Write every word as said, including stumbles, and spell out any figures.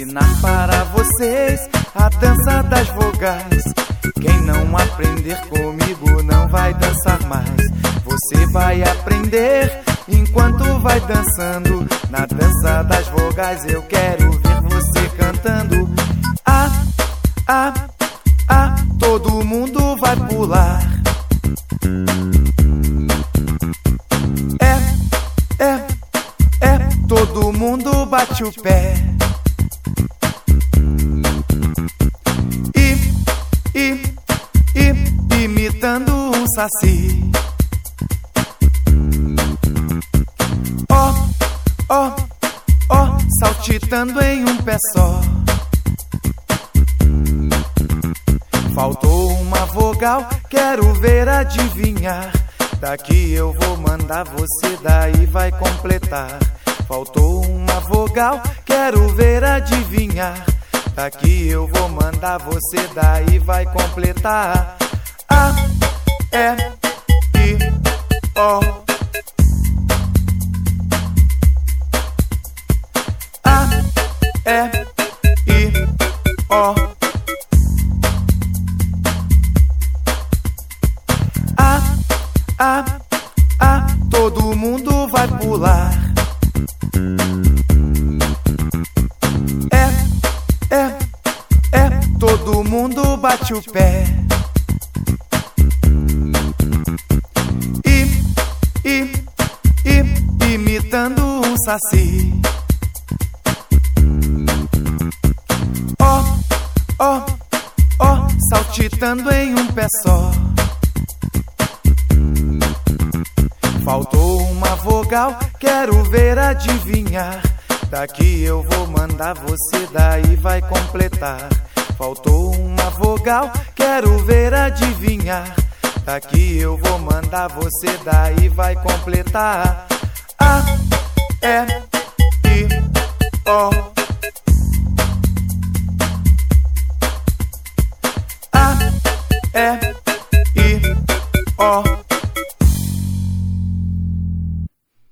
ensinar para vocês a dança das vogais. Quem não aprender comigo não vai dançar mais. Você vai aprender enquanto vai dançando. Na dança das vogais eu quero ver você cantando. Ah, ah, ah, todo mundo vai pular. É, é, é, todo mundo bate o pé. E, e, e, imitando um saci. Ó, ó, ó, saltitando em um pé só. Faltou uma vogal, quero ver adivinhar. Daqui eu vou mandar você, daí vai completar. Faltou uma vogal, quero ver adivinhar. Daqui eu vou mandar você, daí vai completar. A, E, I, O. A, E, I, O. A, a, a, todo mundo vai pular. É, é, é, todo mundo bate o pé. E, e, e, imitando um saci. Ó, ó, ó, saltitando em um pé só. Faltou uma vogal, quero ver adivinhar. Daqui eu vou mandar você, daí vai completar. Faltou uma vogal, quero ver adivinhar. Daqui eu vou mandar você, daí vai completar. A, E, I, O.